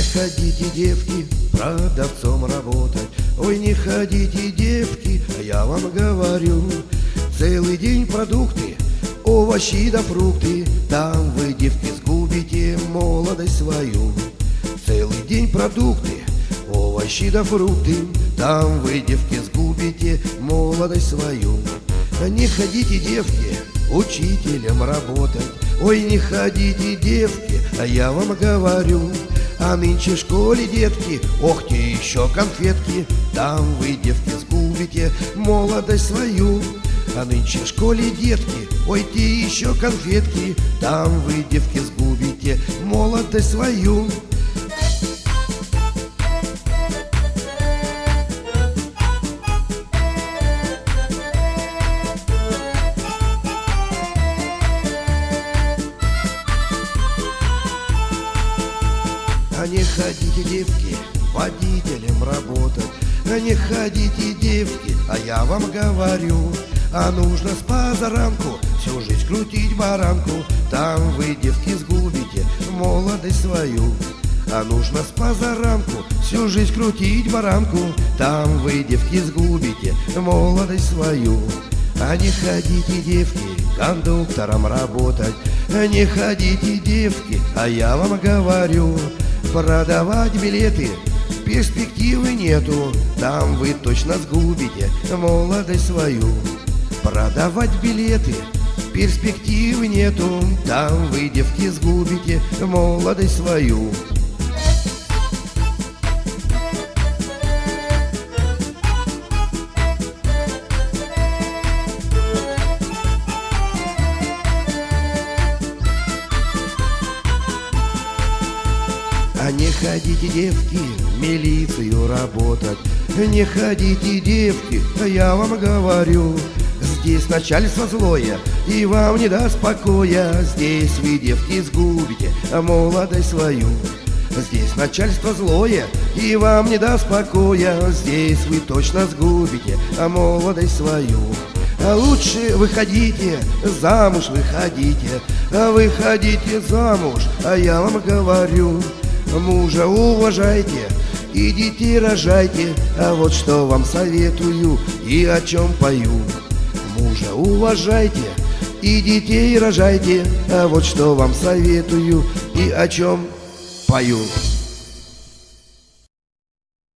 ходите, девки, продавцом работать. Ой, не ходите, девки, а я вам говорю. Целый день продукты, овощи да фрукты, там вы, девки, сгубите молодость свою. Целый день продукты, овощи да фрукты, там вы, девки, сгубите молодость свою. Не ходите, девки, учителем работать. Ой, не ходите, девки, а я вам говорю. А нынче в школе, детки, ох те еще конфетки, там вы, девки, сгубите молодость свою. А нынче в школе, детки, ой те еще конфетки, там вы, девки, сгубите молодость свою. А не ходите, девки, водителем работать. А не ходите, девки, а я вам говорю. А нужно с позаранку всю жизнь крутить баранку, там вы, девки, сгубите молодость свою. А нужно с позаранку всю жизнь крутить баранку, там вы, девки, сгубите молодость свою. А не ходите, девки, кондуктором работать. А не ходите, девки, а я вам говорю. Продавать билеты перспективы нету, там вы точно сгубите молодость свою. Продавать билеты перспективы нету, там вы, девки, сгубите молодость свою. А не ходите, девки, в милицию работать. Не ходите, девки, я вам говорю. Здесь начальство злое и вам не даст покоя. Здесь вы, девки, сгубите молодость свою. Здесь начальство злое и вам не даст покоя. Здесь вы точно сгубите молодость свою. А лучше выходите, замуж выходите. Выходите замуж, а я вам говорю. Мужа уважайте и детей рожайте, а вот что вам советую и о чем пою. Мужа уважайте и детей рожайте, а вот что вам советую и о чем пою.